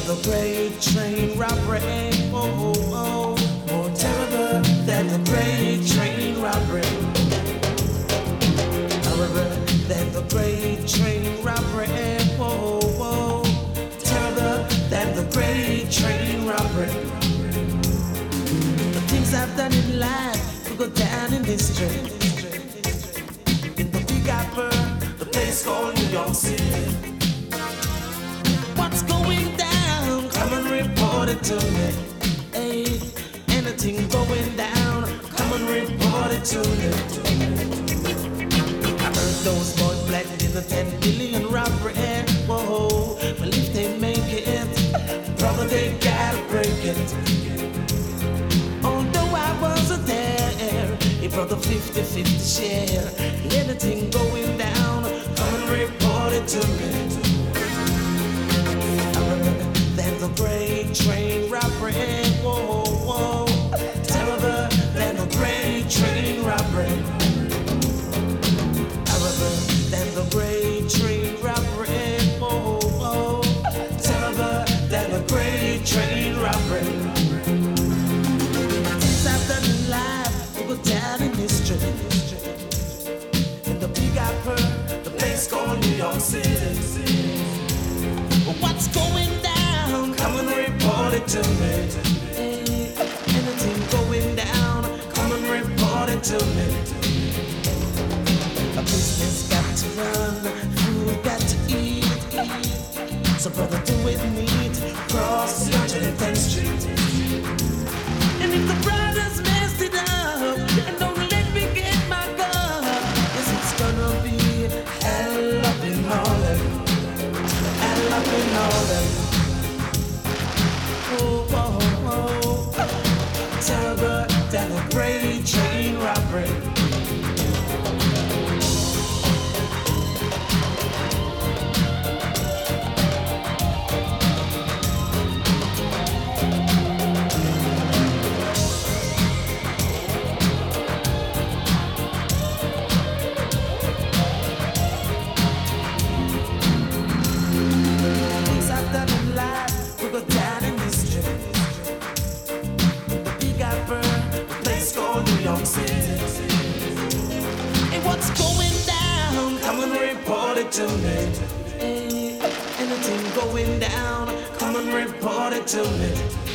the great train robbery. Oh, oh, oh. More terrible than the great train robbery. Terrible than the great train robbery. Oh, oh. Terrible than the great train robbery. The things I've done in life will go down in history. In the Big Apple, the place called New York City. What's going down? Come and report it to me. Hey, anything going down? Come and report it to me. I heard those boys blended in the 10 billion robbery. Whoa, well if they make it, brother, they gotta break it. Although I wasn't there, it brought the 50-50 share. Anything going down? Come and report it to me. Than the great train robbery. Whoa, whoa. Terrible than the great train robbery. Terrible than the great train robbery. Whoa, whoa. Terrible than the great train robbery. Things I've done in life will go down in history. In the Big Apple, the place called New York City. What's going down? Come and report it to me. Hey, anything going down? Come and report it to me. A business got to run, food got to eat. So brother, do it neat. Cross 110th Street. And if the brothers messed it up and don't let me get my gun, yes, it's gonna be hell up in Harlem. Up in Harlem. Oh, oh, oh. Terrible than a great train robbery. And what's going down? Come and report it to me. Hey, anything going down? Come and report it to me.